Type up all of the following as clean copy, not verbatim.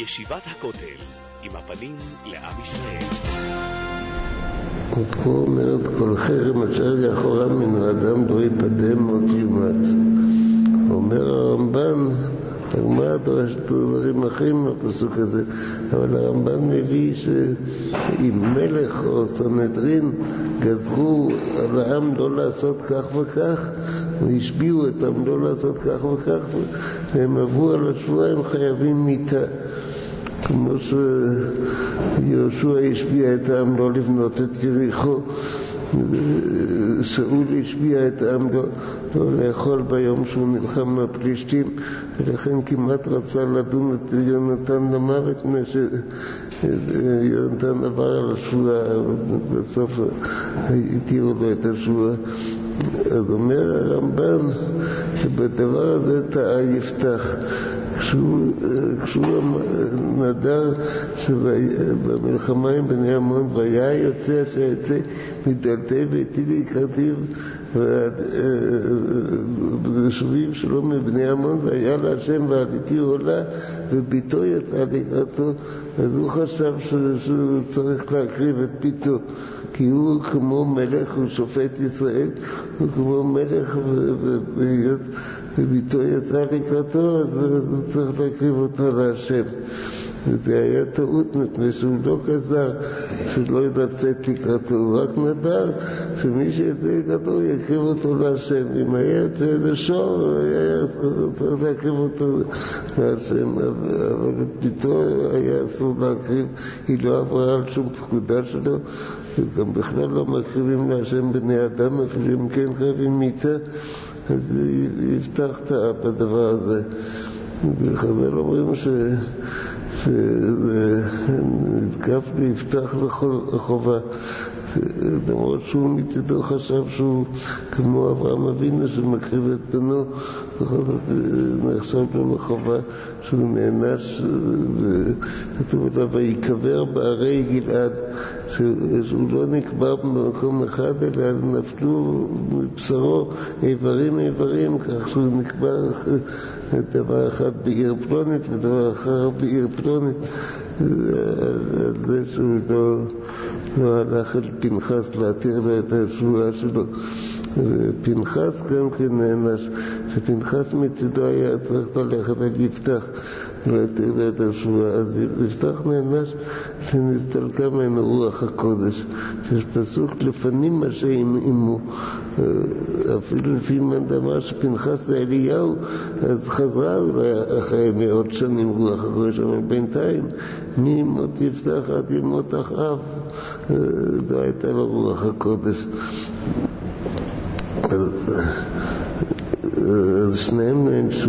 ישיבת הכותל, עם הפנים לעם ישראל. ופה אומרת, כל חרם אשר יאחורה מן האדם לא ייפדם עוד יומת. אומר הרמב"ן, הגמרא דורשת דברים אחרים בפסוק הזה, אבל הרמב"ן מביא שאם מלך או סנהדרין גזרו על העם לא לעשות כך וכך, והשביעו את העם לא לעשות כך וכך, והם עברו על השבועה, הם חייבים מיתה. כמו שיהושע השביע את העם לא לבנות את יריחו, שאול השביע את העם לא לאכול ביום שהוא נלחם מהפלישתים, ולכן כמעט רצה לדון את יונתן למוות, יונתן עבר על השבועה, בסוף התירו לו את השבועה. אז אומר הרמב"ן שבדבר הזה טעה יפתח, כשהוא נדר שבמלחמה עם בני עמון והיה יוצא שיצא מדלתי ביתי לקראתיו ובשביב שלו מבני עמון והיה להשם ועליתי עולה וביתו יצא לקראתו, אז הוא חשב שהוא צריך להקריב את ביתו, כי הוא כמו מלך, הוא שופט ישראל, הוא כמו מלך וביתו יצא לקראתו, אז הוא צריך להקריב אותה להשם. וזה היה טעות, מפני שהוא לא גזר שלא יצאת לקראתו, הוא רק נדר שמי שיצא לקראתו יקריב אותו להשם. אם היה יוצא לשור, היה צריך להקריב אותו להשם, אבל ביתו היה אסור להקריב, היא לא עברה על שום פקודה שלו, וגם בכלל לא מקריבים להשם בני אדם, אפילו אם כן חייבים מיתה, אז יפתח טעה בדבר הזה. וחז"ל אומרים שנתקף ליפתח לחובה, למרות שהוא מצדו חשב שהוא כמו אברהם אבינו שמקריב את בנו, בכל זאת נחשב לו לחובה שהוא נענש, וכתוב עליו ויקבר בערי גלעד, שהוא לא נקבר במקום אחד אלא נפלו מבשרו איברים, כך שהוא נקבר דבר אחד בעיר פלונית ודבר אחר בעיר פלונית, על זה שהוא לא הלך אל פנחס להתיר לו את השבועה שלו. ופנחס גם כן נענש, שפנחס מצדו היה צריך ללכת על יפתח להתיר לו את השבועה, אז יפתח נענש שנסתלקה ממנו רוח הקודש, שיש פסוק לפנים מה שעימו, אפילו לפי מאן דאמר שפנחס זה אליהו, אז חזרה אחרי מאות שנים רוח הקודש, אבל בינתיים ממות יפתח עד ימות אחאב לא הייתה לו רוח הקודש. אז שניהם נענשו.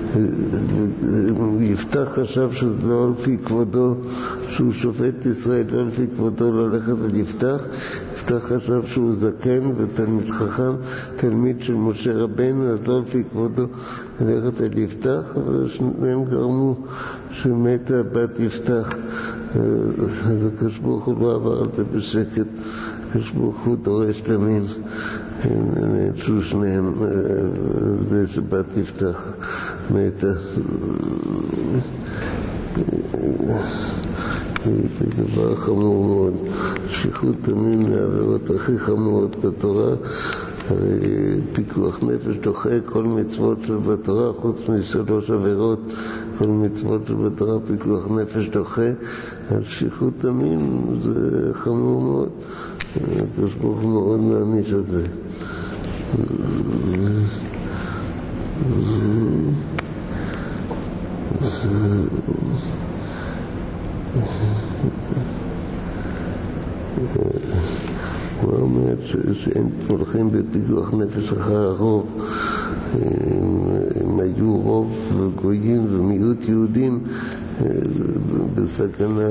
יפתח חשב שזה לא לפי כבודו, שהוא שופט ישראל, לא לפי כבודו ללכת על יפתח. יפתח חשב שהוא זקן ותלמיד חכם, תלמיד של משה רבנו, אז לא לפי כבודו ללכת על יפתח, ושניהם גרמו שמתה בת יפתח. אז הקדוש ברוך הוא לא עבר על זה בשקט, הקדוש ברוך הוא דורש תמים. נעצו שניהם, זה שבת יפתח מתה. זה דבר חמור מאוד. שפיכות דמים מהעבירות הכי חמורות בתורה, הרי פיקוח נפש דוחה כל מצוות שבתורה, חוץ משלוש עבירות, כל מצוות שבתורה פיקוח נפש דוחה, אז שפיכות דמים זה חמור מאוד. הקדוש ברוך הוא מאוד מעניש על זה. הוא אומר שאין הולכים בפיקוח נפש אחר הרוב. הם היו רוב גויים ומיעוט יהודים בסכנה,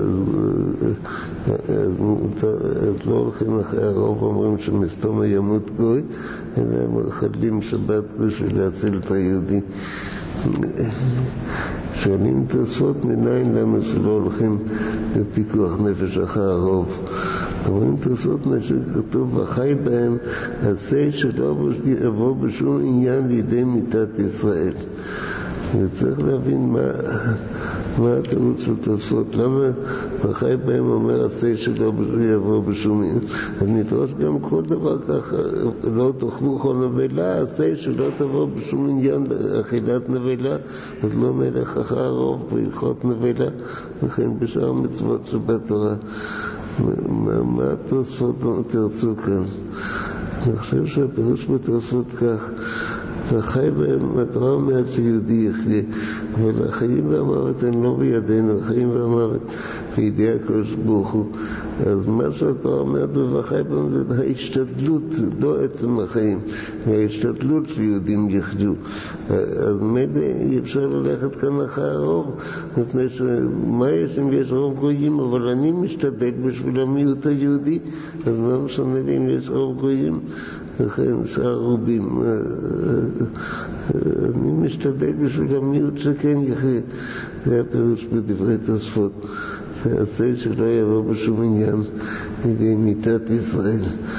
אז לא הולכים אחרי הרוב, אומרים שמסתום ימות גוי, אלא הם חדלים שבת בשביל להציל את היהודי. שואלים תוספות מניין לנו שלא הולכים בפיקוח נפש אחר הרוב. אומרים תוספות שכתוב וחי בהם עשה שלא יבוא בשום עניין לידי מיתת ישראל. וצריך להבין מה התירוץ של תוספות, למה בחי בהם אומר עשה שלא יבוא בשום עניין. אז נדרוש גם כל דבר ככה, לא תאכלו כל נבלה, עשה שלא תבוא בשום עניין אכילת נבלה, אז לא מלך אחר רוב בהלכות נבלה, וכן בשאר מצוות שבתורה. מה התוספות תרצו כאן? אני חושב שהפירוש בתוספות כך, והחי בהם, התורה אומרת שיהודי יחיה, אבל החיים והמוות הם לא בידינו, החיים והמוות בידי הקדוש ברוך הוא. אז מה שהתורה אומרת והחי בהם זה ההשתדלות, לא עצם החיים, וההשתדלות שיהודים יחיו. אז מילא אי אפשר ללכת כאן אחר הרוב, מפני שמה יש אם יש רוב גויים, אבל אני משתדל בשביל המיעוט היהודי, אז מה משנה לי אם יש רוב גויים? וכן שאר רובים, אני משתדל בשביל המיעוט שכן יחיה. זה הפירוש בדברי תוספות, שעשה שלא יבוא בשום עניין לידי מיתת ישראל.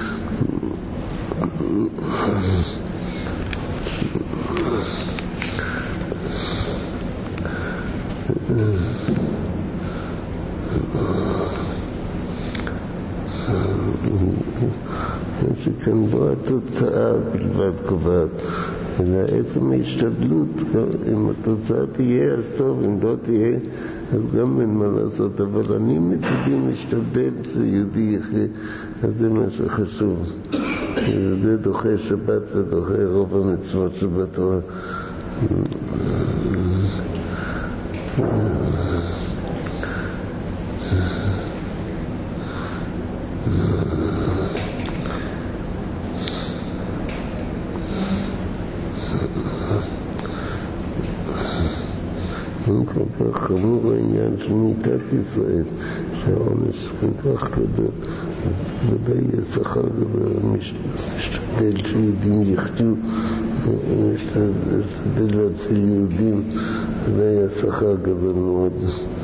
שכאן בו התוצאה בלבד קובעת, אלא עצם ההשתדלות, אם התוצאה תהיה אז טוב, אם לא תהיה אז גם אין מה לעשות, אבל אני מצדי משתדל שיהודי יחיה, אז זה מה שחשוב. זה דוחה שבת ודוחה רוב המצוות שבתורה. כל כך חמור העניין של מיתת ישראל, שהעונש כל כך גדול, ודאי יהיה שכר גדול, משתדל שיהודים יחטאו, משתדל להציל יהודים, ודאי יהיה שכר גדול מאוד.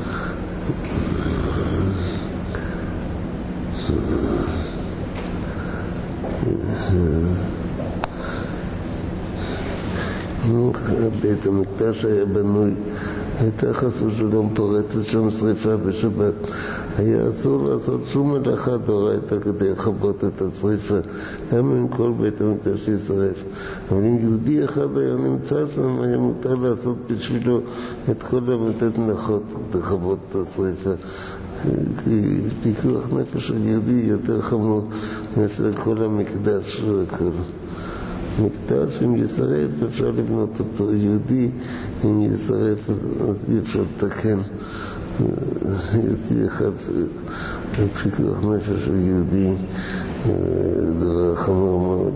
בית המקדש היה בנוי, הייתה חס ושלום פורצת שם שריפה בשבת, היה אסור לעשות שום מלאכה דאורייתא כדי לכבות את השריפה, גם אם כל בית המקדש יישרף. אבל אם יהודי אחד היה נמצא שם, היה מותר לעשות בשבילו את כל המלאכות לכבות את השריפה, כי פיקוח נפש של יהודי יותר חמור מאשר כל המקדש והכל. מקדש אם ישרף אפשר לבנות אותו, יהודי אם ישרף אז אי אפשר לתקן. יהודי אחד פיקוח נפש של יהודי דבר חמור מאוד.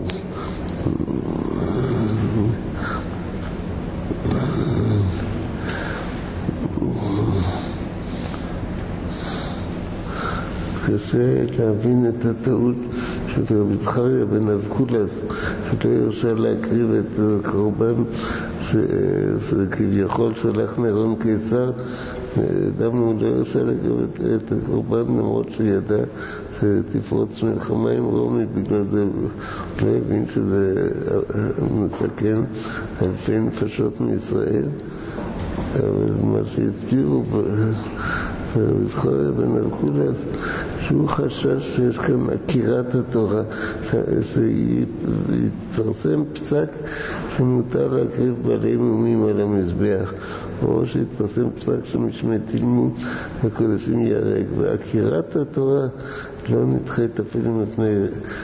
קשה להבין את הטעות של רבי זכריה בן אבקולס, שלא הרשה להקריב את הקורבן שכביכול שלח נירון קיסר. למה הוא לא הרשה להקריב את הקורבן למרות שידע שתפרוץ מלחמה עם רומי? בגלל זה הוא לא הבין שזה מסכן אלפי נפשות מישראל. אבל מה שהסבירו רבי זכריה בן אבקולס, שהוא חשש שיש כאן עקירת התורה, שיתפרסם פסק שמותר להקריב בעלי מומים על המזבח, או שיתפרסם פסק שמשמטים הקודשים ייהרג, ועקירת התורה לא נדחית אפילו מפני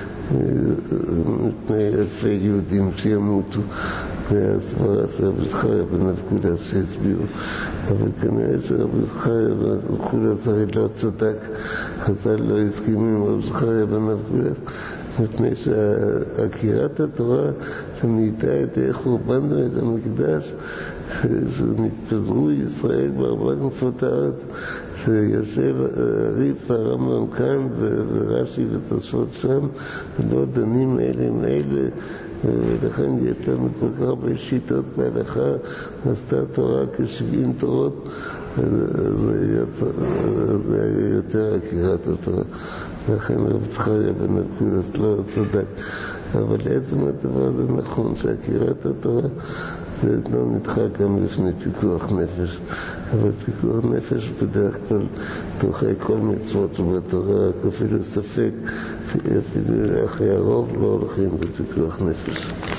אלפי יהודים שימותו. זה הסברה של רבי זכריה בן אבקולס שהסבירו, אבל כנראה שרבי זכריה בן אבקולס הרי לא צדק, חז"ל לא הסכימו עם רבי זכריה בן אבקולס, מפני שעקירת התורה שנהייתה את חורבן בית המקדש, שנתפזרו ישראל בארבע כנפות הארץ, שיושב הריף הרמב"ם כאן ורש"י ותוספות שם, ולא דנים אלה עם אלה, ולכן יש לנו כל כך הרבה שיטות בהלכה, עשתה תורה כ-70 תורות, זה היה יותר עקירת התורה. לכן רבי זכריה בן אבקולס לא צדק. אבל עצם הדבר זה נכון שעקירת התורה זה לא נדחה גם לפני פיקוח נפש, אבל פיקוח נפש בדרך כלל דוחה כל מצוות שבתורה, אפילו ספק, אפילו אחרי הרוב לא הולכים בפיקוח נפש.